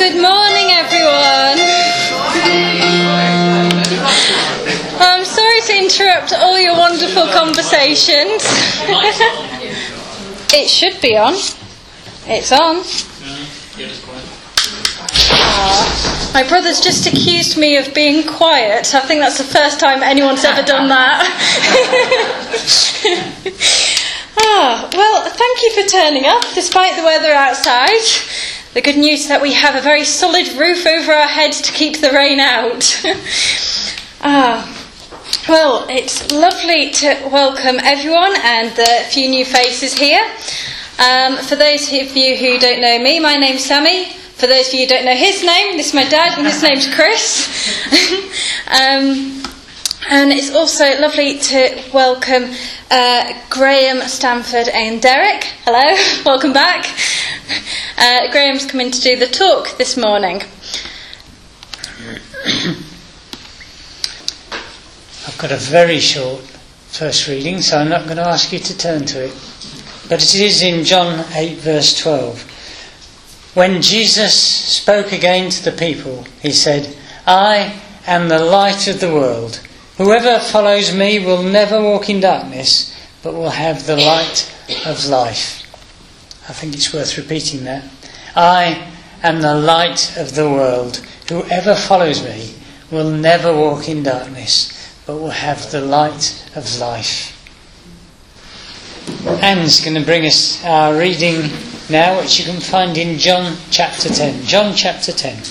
Good morning, everyone. I'm sorry to interrupt all your wonderful conversations. It should be on. It's on. My brother's just accused me of being quiet. I think that's the first time anyone's ever done that. Well, thank you for turning up, despite the weather outside. The good news is that we have a very solid roof over our heads to keep the rain out. Well, it's lovely to welcome everyone and the few new faces here. For those of you who don't know me, my name's Sammy. For those of you who don't know his name, this is my dad and his name's Chris. And it's also lovely to welcome Graham, Stanford and Derek. Hello, welcome back. Graham's coming to do the talk this morning. I've got a very short first reading, so I'm not going to ask you to turn to it. But it is in John 8 verse 12. When Jesus spoke again to the people, he said, "I am the light of the world. Whoever follows me will never walk in darkness, but will have the light of life." I think it's worth repeating that. I am the light of the world. Whoever follows me will never walk in darkness, but will have the light of life. Anne's going to bring us our reading now, which you can find in John chapter 10. John chapter 10.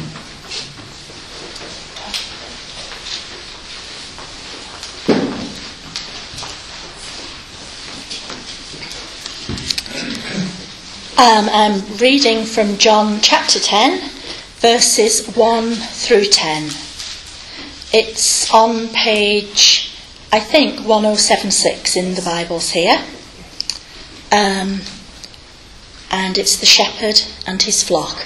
I'm reading from John chapter 10, verses 1 through 10. It's on page, I think, 1076 in the Bibles here. And it's the shepherd and his flock.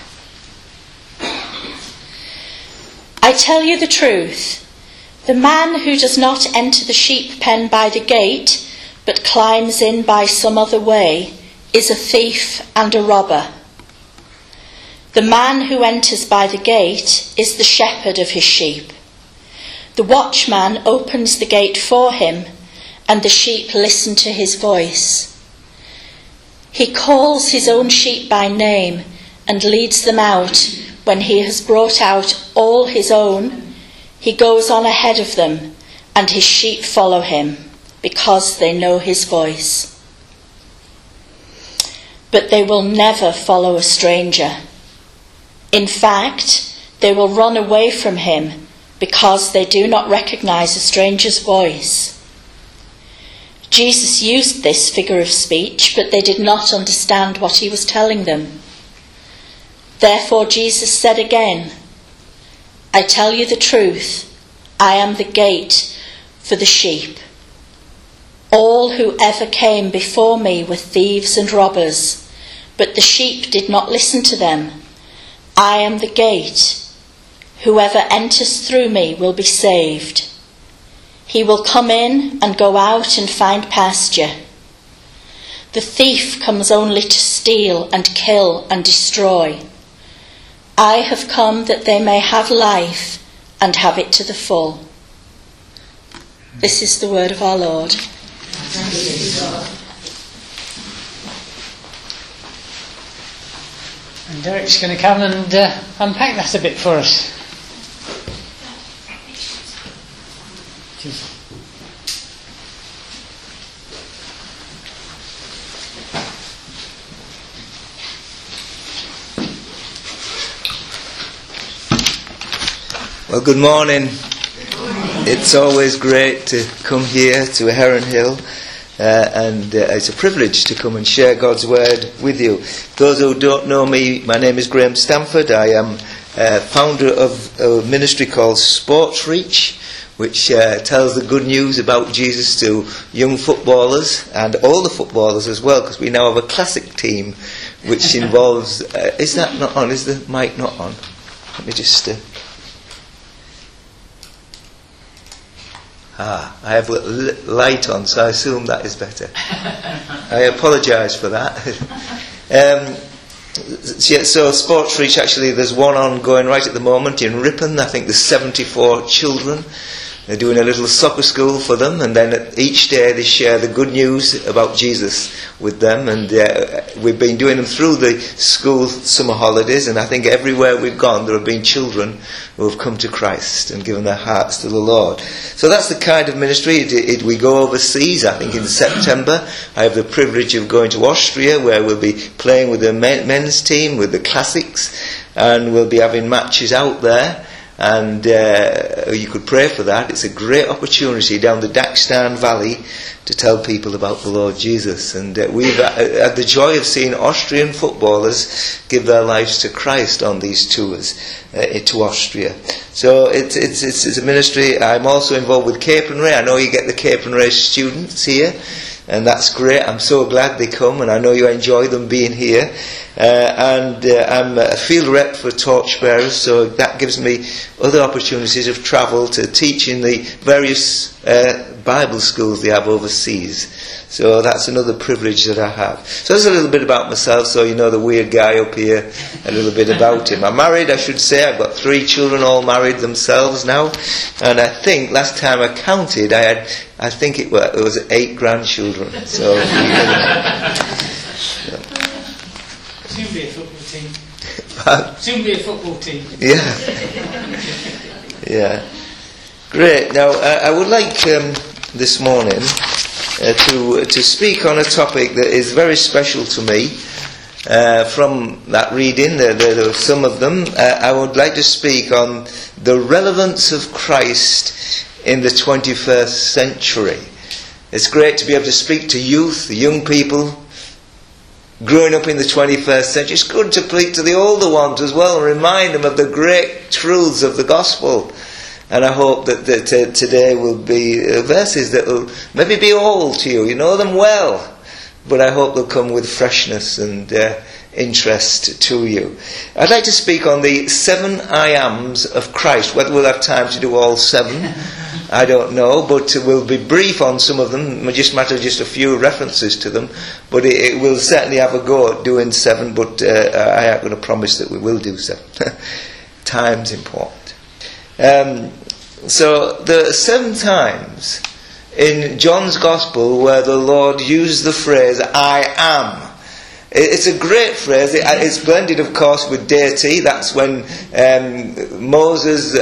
I tell you the truth. The man who does not enter the sheep pen by the gate, but climbs in by some other way, is a thief and a robber. The man who enters by the gate is the shepherd of his sheep. The watchman opens the gate for him, and the sheep listen to his voice. He calls his own sheep by name and leads them out. When he has brought out all his own, he goes on ahead of them, and his sheep follow him, because they know his voice. But they will never follow a stranger. In fact, they will run away from him because they do not recognize a stranger's voice. Jesus used this figure of speech, but they did not understand what he was telling them. Therefore Jesus said again, "I tell you the truth, I am the gate for the sheep. All who ever came before me were thieves and robbers, but the sheep did not listen to them. I am the gate. Whoever enters through me will be saved. He will come in and go out and find pasture. The thief comes only to steal and kill and destroy. I have come that they may have life and have it to the full." This is the word of our Lord. And Derek's going to come and unpack that a bit for us. Well, good morning. It's always great to come here to Heron Hill, and it's a privilege to come and share God's word with you. Those who don't know me, my name is Graham Stanford. I am founder of a ministry called Sports Reach, which tells the good news about Jesus to young footballers and older footballers as well, because we now have a classic team which involves... is that not on? Is the mic not on? Let me just... I have a light on, so I assume that is better. I apologise for that. So Sports Reach, actually, there's one ongoing right at the moment in Ripon. I think there's 74 children. They're doing a little soccer school for them, and then each day they share the good news about Jesus with them. And we've been doing them through the school summer holidays, and I think everywhere we've gone there have been children who have come to Christ and given their hearts to the Lord. So that's the kind of ministry. We go overseas. I think in September I have the privilege of going to Austria, where we'll be playing with the men's team, with the Classics, and we'll be having matches out there. And you could pray for that. It's a great opportunity down the Dagestan Valley to tell people about the Lord Jesus. And we've had the joy of seeing Austrian footballers give their lives to Christ on these tours to Austria. So it's a ministry. I'm also involved with Capernwray. I know you get the Capernwray students here, and that's great. I'm so glad they come, and I know you enjoy them being here. I'm a field rep for Torchbearers, so that gives me other opportunities of travel to teach in the various Bible schools they have overseas. So that's another privilege that I have. So there's a little bit about myself, so you know the weird guy up here, a little bit about him. I'm married, I should say. I've got 3 children, all married themselves now, and I think last time I counted I think it was 8 grandchildren. So soon be a football team. Soon be a football team. Yeah. Great. Now, I would like this morning to speak on a topic that is very special to me. From that reading, there are some of them. I would like to speak on the relevance of Christ in the 21st century. It's great to be able to speak to youth, the young people, growing up in the 21st century. It's good to speak to the older ones as well and remind them of the great truths of the gospel. And I hope that today will be verses that will maybe be old to you. You know them well, but I hope they'll come with freshness and interest to you. I'd like to speak on the 7 I Ams of Christ. Whether we'll have time to do all 7, I don't know, but we'll be brief on some of them. It just matter just a few references to them, but it will certainly have a go at doing 7, but I ain't going to promise that we will do 7. Time's important. So there are 7 times in John's Gospel where the Lord used the phrase, I am. It's a great phrase. It's blended, of course, with deity. That's when Moses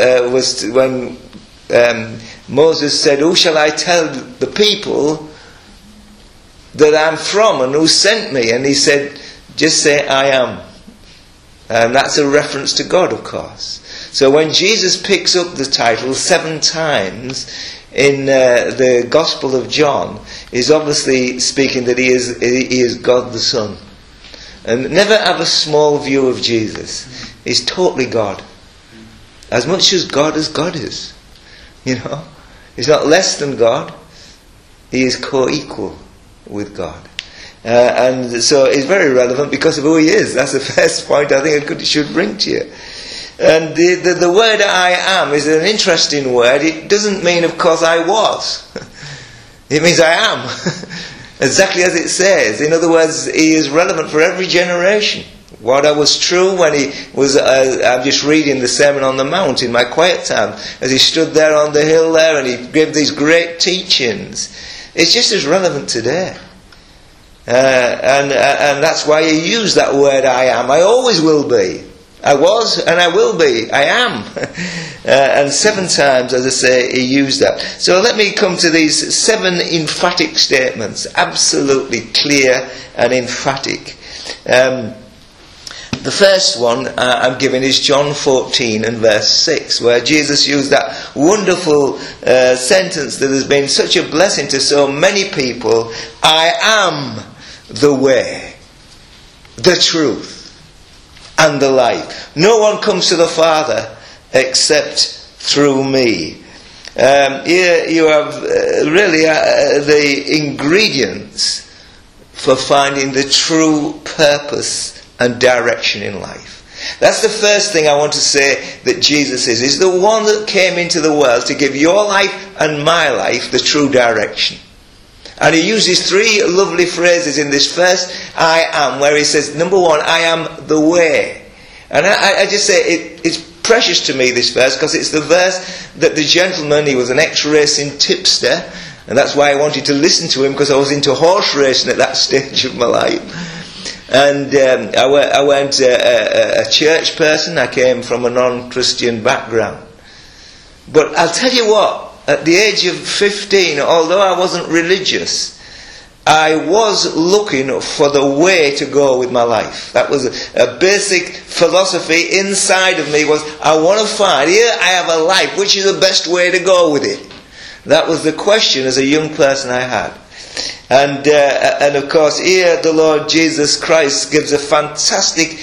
said, who shall I tell the people that I'm from and who sent me? And he said, just say I am. And that's a reference to God, of course. So when Jesus picks up the title 7 times in the Gospel of John, he's obviously speaking that he is God the Son. And never have a small view of Jesus. He's totally God. As much as God is. You know, he's not less than God. He is co-equal with God. And so it's very relevant because of who he is. That's the first point I think I should bring to you. And the word I am is an interesting word. It doesn't mean, of course, I was. It means I am. Exactly as it says. In other words, he is relevant for every generation. What was true when he was, I'm just reading the Sermon on the Mount in my quiet time, as he stood there on the hill there and he gave these great teachings. It's just as relevant today. And that's why he used that word I am. I always will be. I was and I will be. I am. And 7 times, as I say, he used that. So let me come to these 7 emphatic statements. Absolutely clear and emphatic. The first one I'm giving is John 14 and verse 6, where Jesus used that wonderful sentence that has been such a blessing to so many people. I am the way, the truth, and the life. No one comes to the Father except through me. Here you have really the ingredients for finding the true purpose and direction in life. That's the first thing I want to say that Jesus is. He's the one that came into the world to give your life and my life the true direction. And he uses three lovely phrases in this first I am, where he says, number one, I am the way. And I just say it's precious to me, this verse, because it's the verse that the gentleman, he was an ex-racing tipster, and that's why I wanted to listen to him, because I was into horse racing at that stage of my life. And I went a church person. I came from a non-Christian background. But I'll tell you what, at the age of 15, although I wasn't religious, I was looking for the way to go with my life. That was a basic philosophy inside of me, was I want to find, here I have a life, which is the best way to go with it? That was the question as a young person I had. And of course here the Lord Jesus Christ gives a fantastic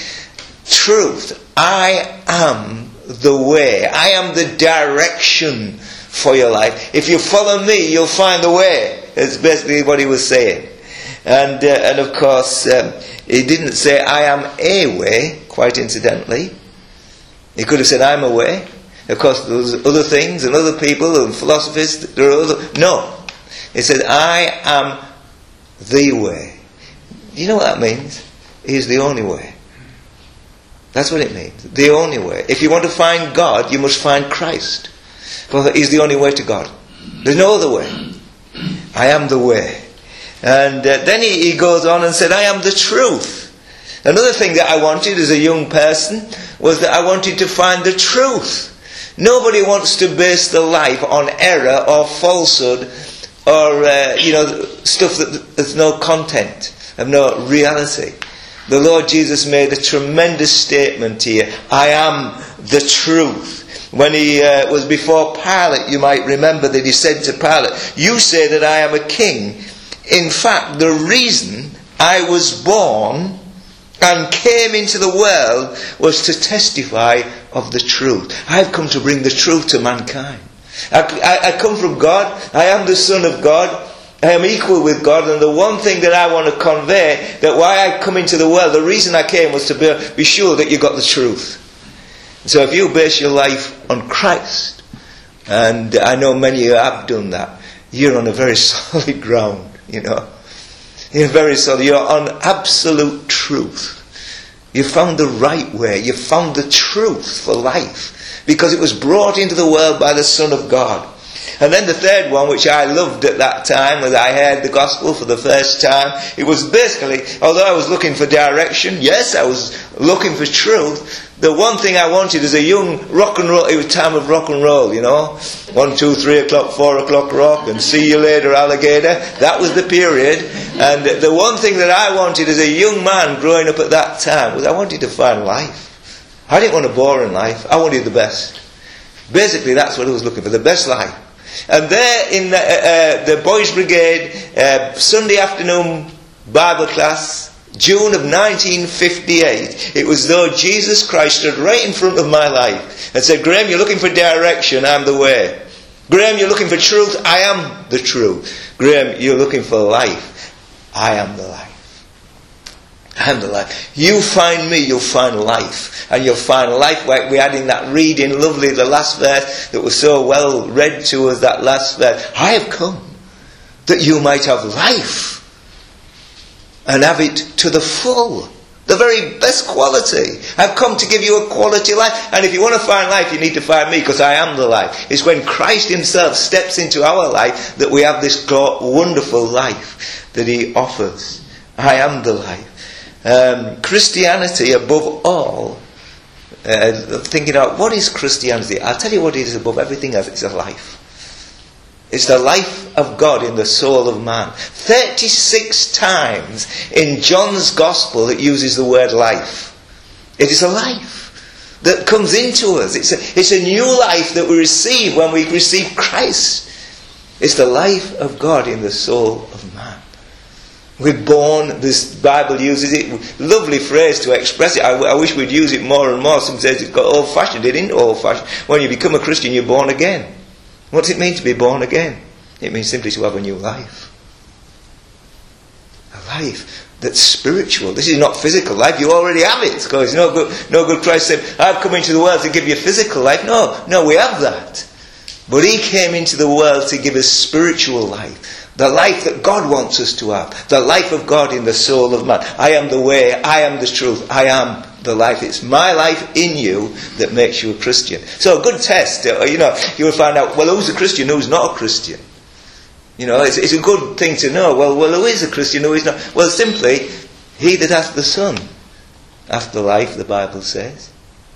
truth. I am the way. I am the direction for your life. If you follow me, you'll find the way. That's basically what he was saying. And of course, he didn't say, I am a way, quite incidentally. He could have said, I'm a way. Of course, there was other things and other people and philosophies. No. He said, I am the way. You know what that means? He's the only way. That's what it means. The only way. If you want to find God, you must find Christ. For he's the only way to God. There's no other way. I am the way. And then he goes on and said, I am the truth. Another thing that I wanted as a young person was that I wanted to find the truth. Nobody wants to base the life on error or falsehood or stuff that there's no content, of no reality. The Lord Jesus made a tremendous statement here. I am the truth. When he was before Pilate, you might remember that he said to Pilate, you say that I am a king. In fact, the reason I was born and came into the world was to testify of the truth. I've come to bring the truth to mankind. I come from God. I am the Son of God. I am equal with God. And the one thing that I want to convey, that why I come into the world, the reason I came was to be sure that you got the truth. So if you base your life on Christ, and I know many of you have done that, you're on a very solid ground, You're very solid. You're on absolute truth. You found the right way. You found the truth for life. Because it was brought into the world by the Son of God. And then the third one, which I loved at that time, as I heard the gospel for the first time, it was basically, although I was looking for direction, yes, I was looking for truth, the one thing I wanted as a young rock and roll, it was time of rock and roll, 1, 2, 3 o'clock, 4 o'clock rock, and see you later alligator. That was the period. And the one thing that I wanted as a young man growing up at that time was I wanted to find life. I didn't want a boring life. I wanted the best. Basically, that's what I was looking for, the best life. And there in the Boys Brigade Sunday afternoon Bible class, June of 1958, it was though Jesus Christ stood right in front of my life and said, Graham, you're looking for direction, I'm the way. Graham, you're looking for truth, I am the truth. Graham, you're looking for life, I am the life. I am the life. You find me, you'll find life. And you'll find life. We had in that reading, lovely, the last verse that was so well read to us, that last verse. I have come that you might have life and have it to the full. The very best quality. I've come to give you a quality life. And if you want to find life, you need to find me, because I am the life. It's when Christ himself steps into our life that we have this wonderful life that he offers. I am the life. Christianity, above all, thinking out, what is Christianity? I'll tell you what it is above everything else. It's a life. It's the life of God in the soul of man. 36 times in John's Gospel it uses the word life. It is a life that comes into us. It's a new life that we receive when we receive Christ. It's the life of God in the soul of man. We're born, this Bible uses it, lovely phrase to express it. I wish we'd use it more and more. Some says it's got old-fashioned. It isn't old-fashioned. When you become a Christian, you're born again. What does it mean to be born again? It means simply to have a new life. A life that's spiritual. This is not physical life. You already have it. Because no good Christ said, I've come into the world to give you physical life. No, we have that. But he came into the world to give us spiritual life. The life that God wants us to have. The life of God in the soul of man. I am the way, I am the truth, I am the life. It's my life in you that makes you a Christian. So a good test, you will find out, well, who's a Christian, who's not a Christian? It's a good thing to know. Well, who is a Christian, who is not? Well, simply, he that hath the Son hath the life, the Bible says.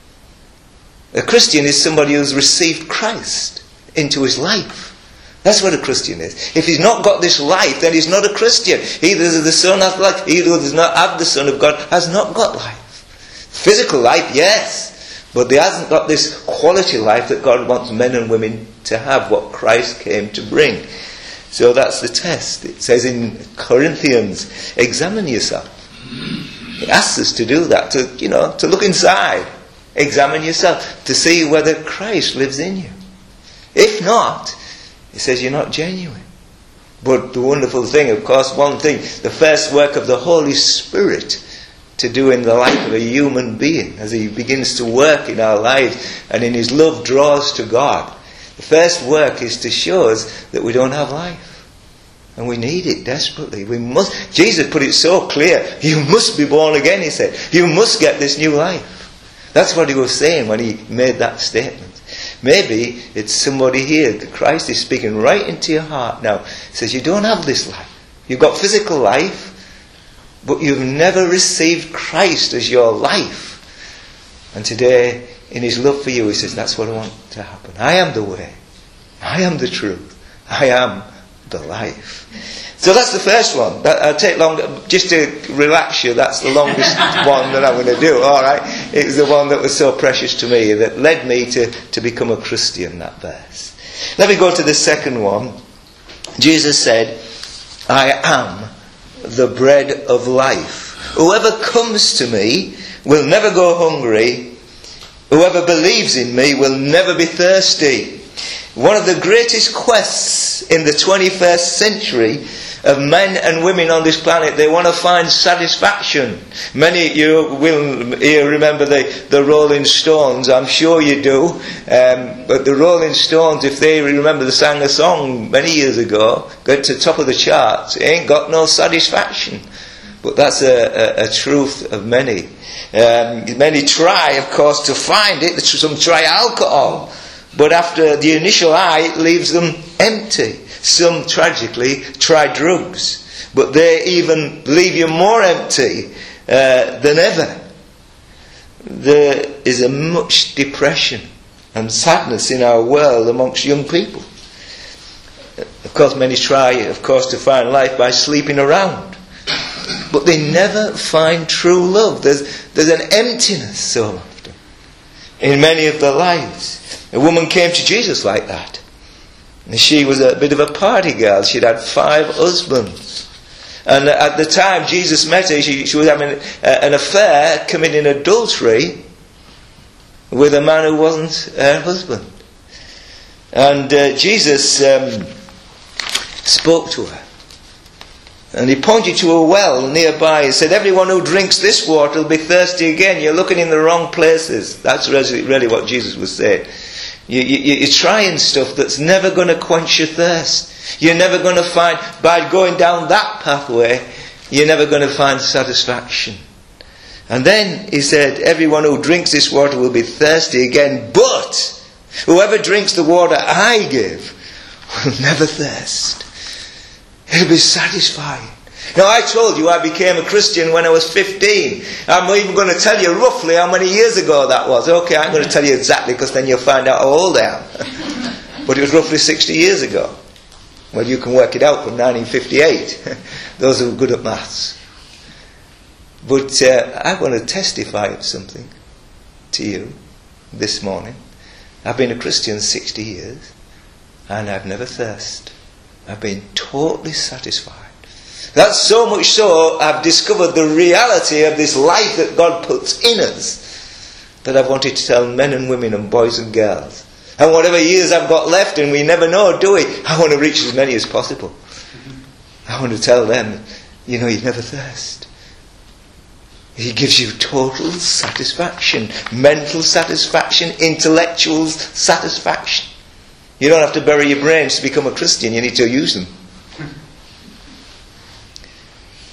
A Christian is somebody who's received Christ into his life. That's what a Christian is. If he's not got this life, then he's not a Christian. He that has the Son hath life. He that does not have the Son of God has not got life. Physical life, yes, but he hasn't got this quality life that God wants men and women to have, what Christ came to bring. So that's the test. It says in Corinthians, examine yourself. It asks us to do that, to look inside. Examine yourself, to see whether Christ lives in you. If not, it says you're not genuine. But the wonderful thing, of course, one thing, the first work of the Holy Spirit to do in the life of a human being, as he begins to work in our lives and in his love draws to God, the first work is to show us that we don't have life. And we need it desperately. We must. Jesus put it so clear. You must be born again, he said. You must get this new life. That's what he was saying when he made that statement. Maybe it's somebody here that Christ is speaking right into your heart now. He says, you don't have this life. You've got physical life, but you've never received Christ as your life. And today, in his love for you, he says, that's what I want to happen. I am the way. I am the truth. I am the life. So that's the first one. I'll take longer, just to relax you, that's the longest one that I'm going to do. Alright, it was the one that was so precious to me, that led me to become a Christian, that verse. Let me go to the second one. Jesus said, I am the bread of life. Whoever comes to me will never go hungry. Whoever believes in me will never be thirsty. One of the greatest quests in the 21st century of men and women on this planet, they want to find satisfaction. Many you will remember the Rolling Stones, I'm sure you do. But the Rolling Stones, if they remember, they sang a song many years ago, got to the top of the charts, ain't got no satisfaction. But that's a truth of many. Many try, of course, to find it. Some try alcohol. But after the initial high, it leaves them empty. Some, tragically, try drugs. But they even leave you more empty than ever. There is a much depression and sadness in our world amongst young people. Of course, many try, of course, to find life by sleeping around. But they never find true love. There's an emptiness so often in many of their lives. A woman came to Jesus like that. And she was a bit of a party girl. She'd had 5 husbands. And at the time Jesus met her, she was having an affair, committing adultery with a man who wasn't her husband. And Jesus spoke to her. And he pointed to a well nearby. He said, everyone who drinks this water will be thirsty again. You're looking in the wrong places. That's really what Jesus was saying. You're trying stuff that's never going to quench your thirst. You're never going to find, by going down that pathway, you're never going to find satisfaction. And then he said, everyone who drinks this water will be thirsty again, but whoever drinks the water I give will never thirst. He'll be satisfied. Now, I told you I became a Christian when I was 15. I'm even going to tell you roughly how many years ago that was. Okay, I'm going to tell you exactly, because then you'll find out how old I am. But it was roughly 60 years ago. Well, you can work it out from 1958. Those who are good at maths. But I want to testify of something to you this morning. I've been a Christian 60 years, and I've never thirsted. I've been totally satisfied. That's so much so I've discovered the reality of this life that God puts in us, that I've wanted to tell men and women and boys and girls. And whatever years I've got left, and we never know, do we? I want to reach as many as possible. I want to tell them, you never thirst. He gives you total satisfaction, mental satisfaction, intellectual satisfaction. You don't have to bury your brains to become a Christian. You need to use them.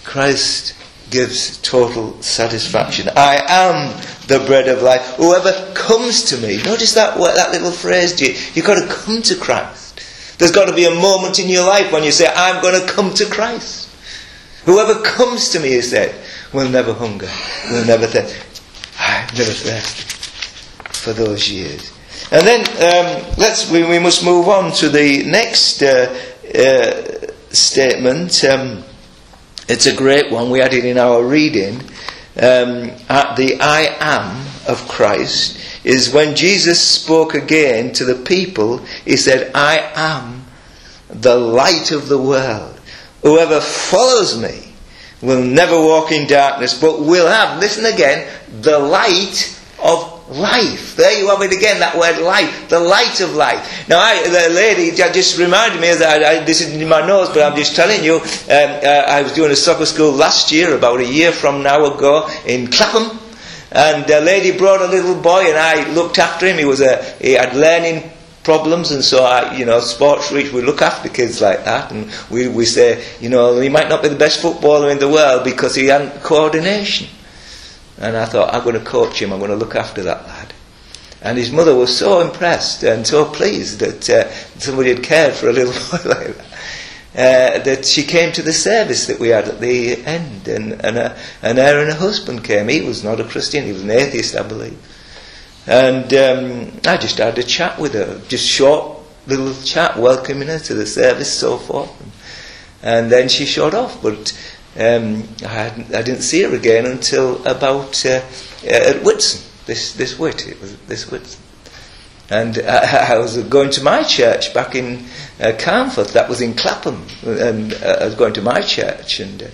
Christ gives total satisfaction. I am the bread of life. Whoever comes to me. Notice that little phrase. You've got to come to Christ. There's got to be a moment in your life when you say, I'm going to come to Christ. Whoever comes to me, he said, will never hunger, will never thirst. I've never thirsted for those years. And then we must move on to the next statement. It's a great one. We had it in our reading. The I am of Christ is when Jesus spoke again to the people. He said, I am the light of the world. Whoever follows me will never walk in darkness, but will have, listen again, the light of life. There you have it again, that word life, the light of life. Now, the lady just reminded me that this isn't in my notes, but I'm just telling you, I was doing a soccer school last year, about a year from now ago, in Clapham, and a lady brought a little boy, and I looked after him. He had learning problems, and so Sports Reach, we look after kids like that, and we say, he might not be the best footballer in the world because he hadn't coordination. And I thought, I'm going to coach him, I'm going to look after that lad. And his mother was so impressed and so pleased that somebody had cared for a little boy like that, that she came to the service that we had at the end, and her and her husband came. He was not a Christian, he was an atheist, I believe. And I just had a chat with her, just short little chat, welcoming her to the service, so forth. And then she shot off, but I didn't see her again until about at Whitsun, this Whitsun. And I was going to my church back in Carnforth, that was in Clapham, and I was going to my church, and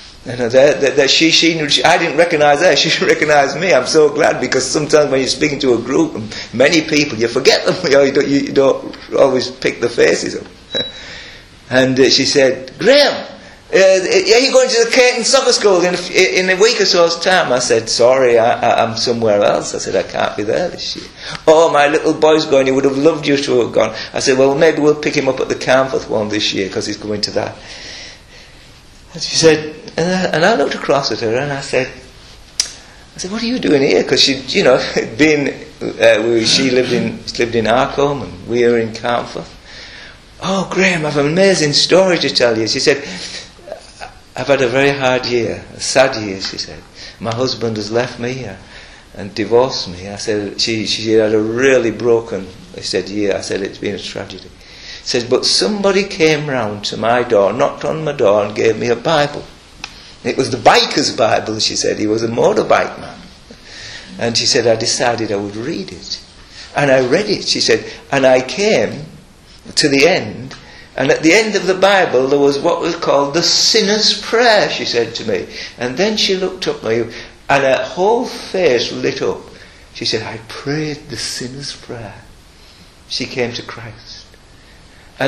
I didn't recognise her, she didn't recognise me. I'm so glad, because sometimes when you're speaking to a group and many people, you forget them, you don't always pick the faces up. And she said, Graham, are you going to the Caton Soccer School in a week or so's time? I said, sorry, I'm somewhere else. I said, I can't be there this year. Oh, my little boy's going, he would have loved you to have gone. I said, well, maybe we'll pick him up at the Carnforth one this year, because he's going to that. And she said, and I looked across at her and I said, what are you doing here? Because she lived in Arcombe and we were in Carnforth. Oh, Graham, I have an amazing story to tell you. She said, I've had a very hard year, a sad year, she said. My husband has left me and divorced me. I said, she had a really broken, year. I said, it's been a tragedy. She said, but somebody came round to my door, knocked on my door and gave me a Bible. It was the biker's Bible, she said. He was a motorbike man. And she said, I decided I would read it. And I read it, she said, and I came to the end, and at the end of the Bible there was what was called the sinner's prayer, she said to me. And then she looked up at me and her whole face lit up. She said, I prayed the sinner's prayer. She came to Christ. And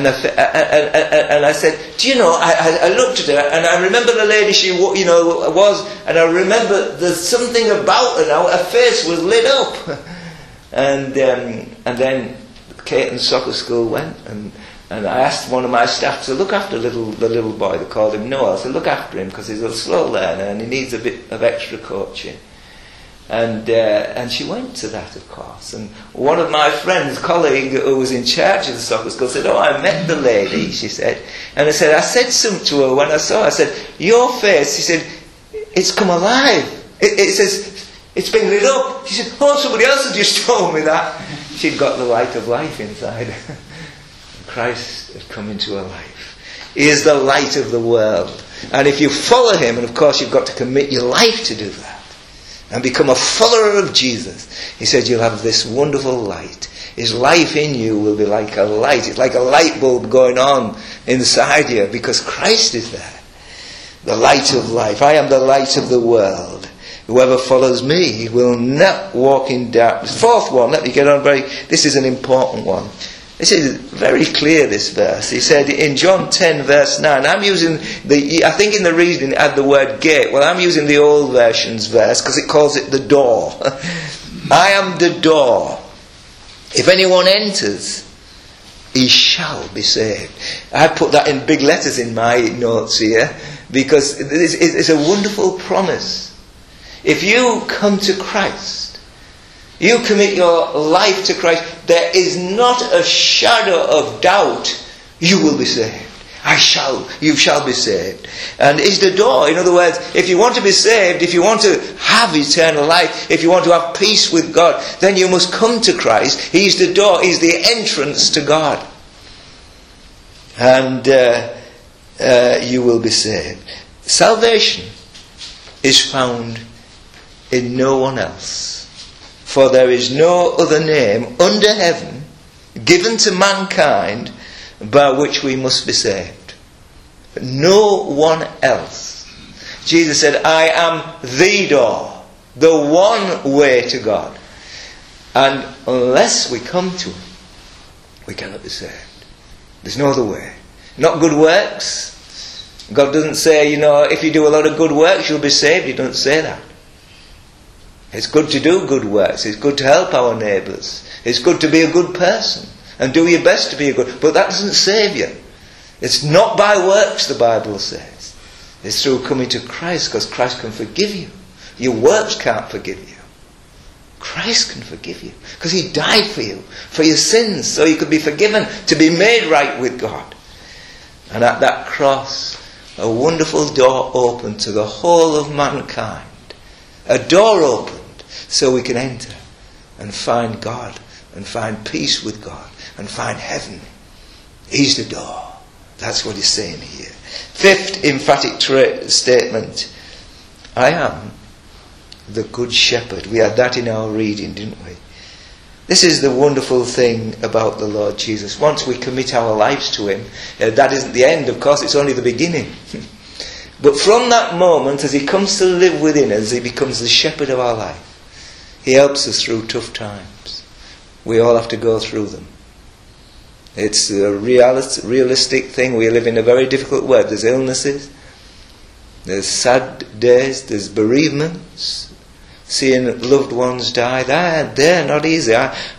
I said, do you know, I looked at her and I remember the lady she was, and I remember there's something about her now, her face was lit up. And then Caton Soccer School went, and I asked one of my staff to look after the little boy. They called him Noah. I said, look after him because he's a slow learner and he needs a bit of extra coaching. And she went to that, of course. And one of my friends, colleague who was in charge of the soccer school, said, oh, I met the lady, she said. And I said something to her when I saw her. I said, your face, she said, it's come alive. It says, it's been lit up. She said, oh, somebody else had just told me that. She'd got the light of life inside her. Christ had come into her life. He is the light of the world. And if you follow him, and of course you've got to commit your life to do that, and become a follower of Jesus, he said you'll have this wonderful light. His life in you will be like a light. It's like a light bulb going on inside you because Christ is there. The light of life. I am the light of the world. Whoever follows me will not walk in darkness. Fourth one, let me get on this is an important one. This is very clear, this verse. He said in John 10 verse 9, I think in the reading it had the word gate. Well, I'm using the old version's verse because it calls it the door. I am the door. If anyone enters, he shall be saved. I put that in big letters in my notes here. because it's a wonderful promise. If you come to Christ, you commit your life to Christ, there is not a shadow of doubt you will be saved. You shall be saved. And is the door. In other words, if you want to be saved, if you want to have eternal life, if you want to have peace with God, then you must come to Christ. He's the door, He's the entrance to God. And you will be saved. Salvation is found in no one else. For there is no other name under heaven given to mankind by which we must be saved. No one else. Jesus said, I am the door, the one way to God. And unless we come to Him, we cannot be saved. There's no other way. Not good works. God doesn't say, if you do a lot of good works, you'll be saved. He doesn't say that. It's good to do good works. It's good to help our neighbours. It's good to be a good person and do your best to be a good. But that doesn't save you. It's not by works, the Bible says. It's through coming to Christ, because Christ can forgive you. Your works can't forgive you. Christ can forgive you, because He died for you, for your sins, so you could be forgiven, to be made right with God. And at that cross, a wonderful door opened to the whole of mankind. A door opened so we can enter and find God and find peace with God and find heaven. He's the door. That's what He's saying here. Fifth emphatic statement. I am the good shepherd. We had that in our reading, didn't we? This is the wonderful thing about the Lord Jesus. Once we commit our lives to Him, that isn't the end, of course, it's only the beginning. But from that moment, as He comes to live within us, He becomes the shepherd of our life. He helps us through tough times. We all have to go through them. It's a realistic thing. We live in a very difficult world. There's illnesses, there's sad days, there's bereavements, seeing loved ones die. They're not easy.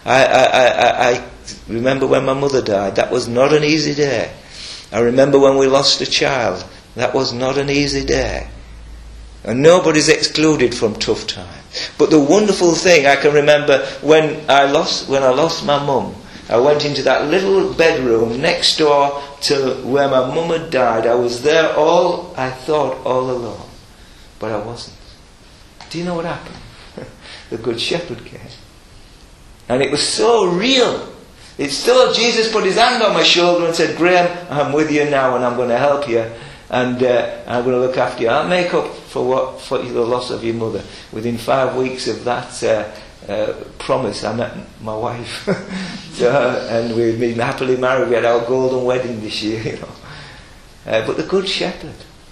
I remember when my mother died. That was not an easy day. I remember when we lost a child. That was not an easy day. And nobody's excluded from tough times. But the wonderful thing, I can remember when I lost my mum, I went into that little bedroom next door to where my mum had died. I was there all alone. But I wasn't. Do you know what happened? The Good Shepherd came. And it was so real. It's so, Jesus put His hand on my shoulder and said, Graham, I'm with you now and I'm going to help you. And I'm going to look after you. I'll make up for the loss of your mother. Within 5 weeks of that promise, I met my wife. And we've been happily married. We had our golden wedding this year, But the Good Shepherd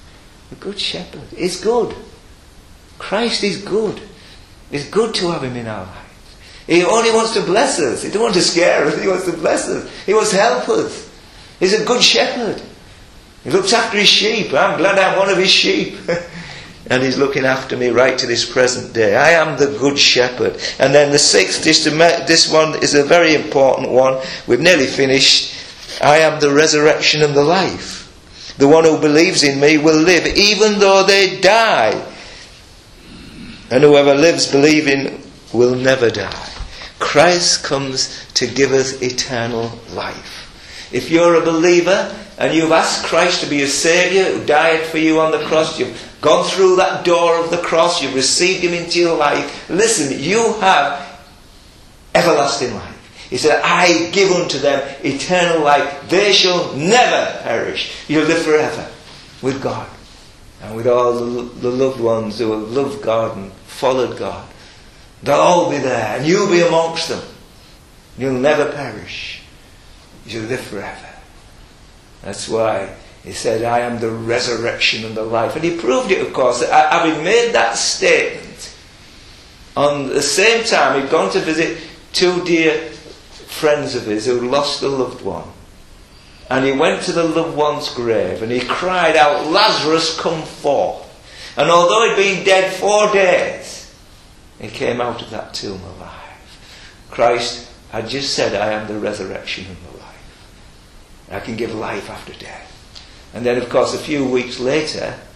is good. Christ is good. It's good to have Him in our lives. He only wants to bless us. He doesn't want to scare us. He wants to bless us. He wants to help us. He's a good shepherd. He looks after His sheep. I'm glad I'm one of His sheep. And He's looking after me right to this present day. I am the Good Shepherd. And then the sixth, this one is a very important one. We've nearly finished. I am the resurrection and the life. The one who believes in me will live even though they die. And whoever lives believing will never die. Christ comes to give us eternal life. If you're a believer and you've asked Christ to be your Saviour, who died for you on the cross, you've gone through that door of the cross, you've received Him into your life, listen, you have everlasting life. He said, I give unto them eternal life. They shall never perish. You'll live forever with God and with all the loved ones who have loved God and followed God. They'll all be there and you'll be amongst them. You'll never perish. You'll live forever. That's why He said, I am the resurrection and the life. And He proved it, of course. Having made that statement, on the same time He'd gone to visit two dear friends of His who lost a loved one. And He went to the loved one's grave and He cried out, Lazarus, come forth. And although he'd been dead 4 days, He came out of that tomb alive. Christ had just said, I am the resurrection and the life. I can give life after death. And then, of course, a few weeks later,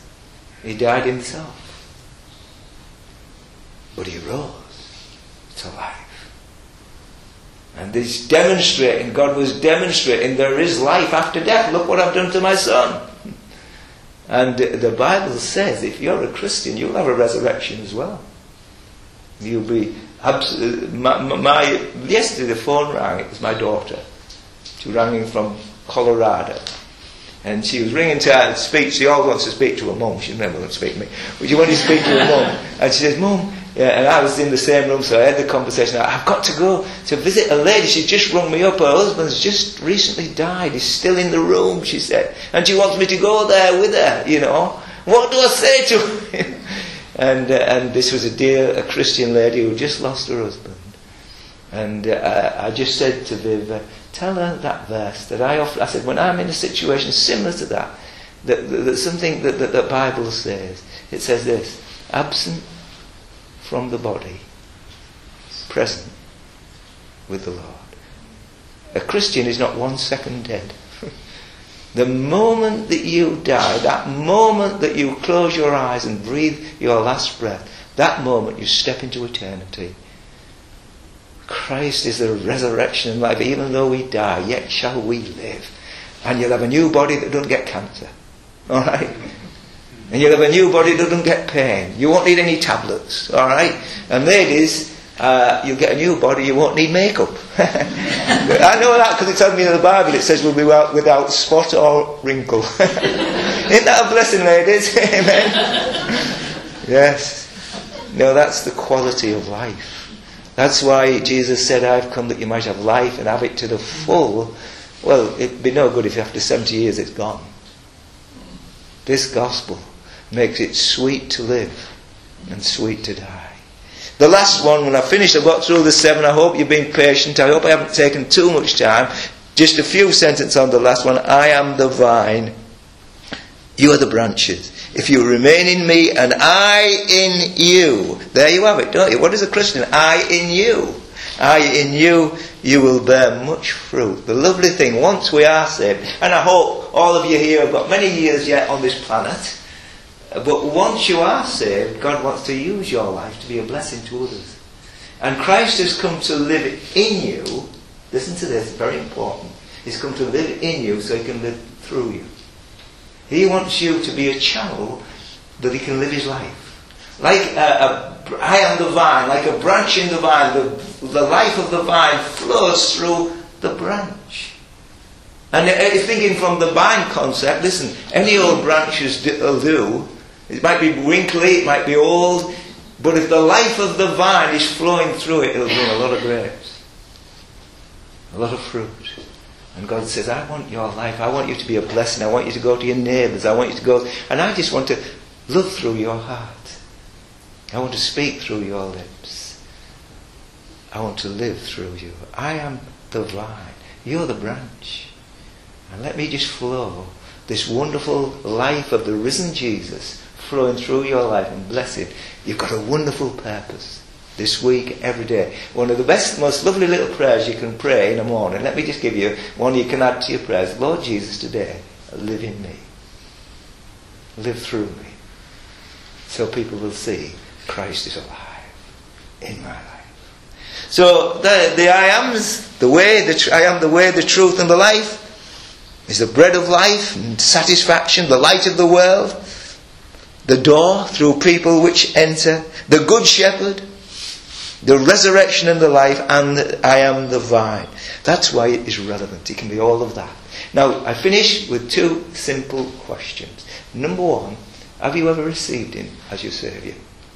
He died himself. But he rose to life. And he's demonstrating, God was demonstrating there is life after death. Look what I've done to my son. And the Bible says if you're a Christian, you'll have a resurrection as well. You'll be yesterday the phone rang. It was my daughter. She rang in from Colorado. And she was ringing to speak. She always wants to speak to her mum. She never wants to speak to me. But she wanted to speak to her mum. And she says, Mum, yeah, and I was in the same room, so I had the conversation. I've got to go to visit a lady. She just rung me up. Her husband's just recently died. He's still in the room, she said. And she wants me to go there with her, you know. What do I say to her? And this was a Christian lady who just lost her husband. And I just said to Viv, tell her that verse that I said, when I'm in a situation similar to that something that the Bible says. It says this: absent from the body, present with the Lord. A Christian is not 1 second dead. The moment that you die, that moment that you close your eyes and breathe your last breath, that moment you step into eternity. Christ is the resurrection and life. Even though we die, yet shall we live. And you'll have a new body that doesn't get cancer. Alright? And you'll have a new body that doesn't get pain. You won't need any tablets. Alright? And ladies, you'll get a new body, you won't need makeup. I know that because it tells me in the Bible, it says we'll be without spot or wrinkle. Isn't that a blessing, ladies? Amen? Yes. No, that's the quality of life. That's why Jesus said, I've come that you might have life and have it to the full. Well, it'd be no good if after 70 years it's gone. This gospel makes it sweet to live and sweet to die. The last one, when I finished, I've got through the 7. I hope you've been patient. I hope I haven't taken too much time. Just a few sentences on the last one. I am the vine. You are the branches. If you remain in me and I in you. There you have it, don't you? What is a Christian? I in you. I in you, you will bear much fruit. The lovely thing, once we are saved, and I hope all of you here have got many years yet on this planet, but once you are saved, God wants to use your life to be a blessing to others. And Christ has come to live in you. Listen to this, very important. He's come to live in you so he can live through you. He wants you to be a channel that he can live his life. Like I am the vine, like a branch in the vine. The life of the vine flows through the branch. And if thinking from the vine concept, listen, any old branches will do. It might be wrinkly, it might be old, but if the life of the vine is flowing through it, it'll bring a lot of grapes. A lot of fruit. And God says, I want your life. I want you to be a blessing. I want you to go to your neighbours. I want you to go... And I just want to love through your heart. I want to speak through your lips. I want to live through you. I am the vine. You're the branch. And let me just flow this wonderful life of the risen Jesus flowing through your life and bless it. You've got a wonderful purpose. This week, every day. One of the best, most lovely little prayers you can pray in the morning. Let me just give you one you can add to your prayers. Lord Jesus, today, live in me. Live through me. So people will see Christ is alive in my life. So the I am's, the way, I am the way, the truth and the life, is the bread of life and satisfaction, the light of the world, the door through people which enter, the good shepherd, the resurrection and the life, and I am the vine. That's why it is relevant. It can be all of that. Now, I finish with 2 simple questions. Number 1, have you ever received him as your Saviour?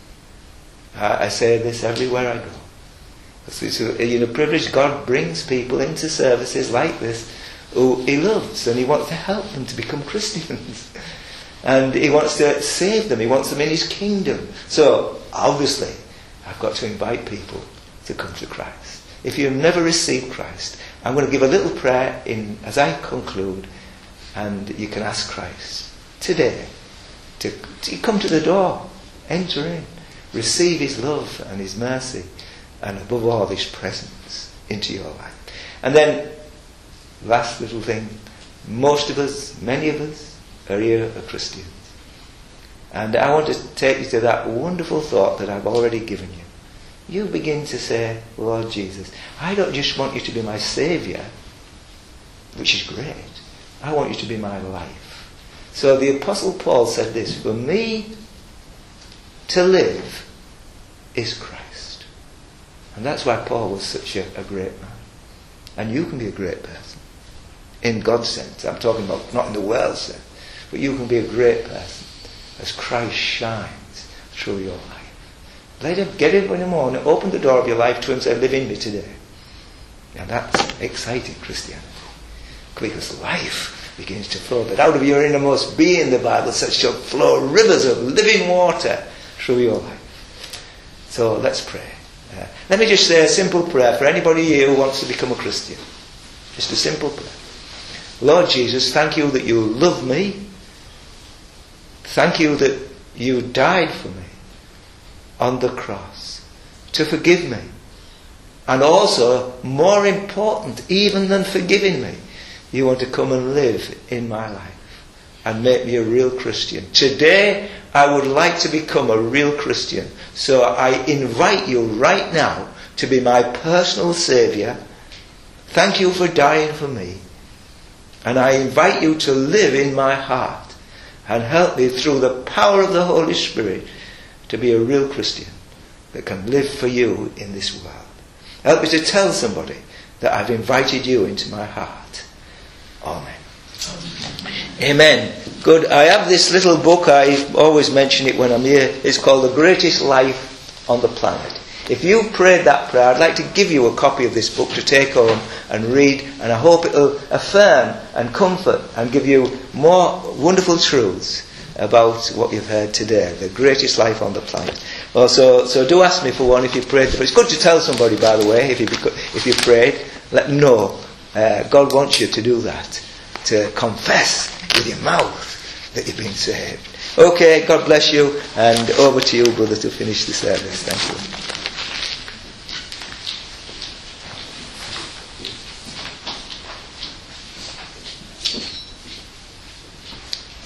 I say this everywhere I go. It's a privilege. God brings people into services like this who he loves, and he wants to help them to become Christians. And he wants to save them. He wants them in his kingdom. So, obviously, I've got to invite people to come to Christ. If you've never received Christ, I'm going to give a little prayer as I conclude, and you can ask Christ today to come to the door, enter in, receive his love and his mercy, and above all his presence into your life. And then, last little thing, most of us, many of us, are here are Christians. And I want to take you to that wonderful thought that I've already given you. You begin to say, Lord Jesus, I don't just want you to be my Saviour, which is great. I want you to be my life. So the Apostle Paul said this, for me to live is Christ. And that's why Paul was such a great man. And you can be a great person. In God's sense. I'm talking about not in the world's sense. But you can be a great person as Christ shines through your life. Let him get up in the morning, open the door of your life to him and say, live in me today. And that's exciting Christianity. Because life begins to flow. That out of your innermost being, the Bible says, shall flow rivers of living water through your life. So let's pray. Let me just say a simple prayer for anybody here who wants to become a Christian. Just a simple prayer. Lord Jesus, thank you that you love me. Thank you that you died for me on the cross to forgive me. And also, more important even than forgiving me, you want to come and live in my life and make me a real Christian. Today, I would like to become a real Christian. So I invite you right now to be my personal Saviour. Thank you for dying for me. And I invite you to live in my heart and help me through the power of the Holy Spirit to be a real Christian that can live for you in this world. Help me to tell somebody that I've invited you into my heart. Amen. Amen. Good. I have this little book. I always mention it when I'm here. It's called The Greatest Life on the Planet. If you prayed that prayer, I'd like to give you a copy of this book to take home and read, and I hope it'll affirm and comfort and give you more wonderful truths about what you've heard today. The greatest life on the planet. Well, so do ask me for one if you prayed. But it's good to tell somebody, by the way, if you prayed, let them know. God wants you to do that, to confess with your mouth that you've been saved. Okay, God bless you, and over to you, brother, to finish the service. Thank you.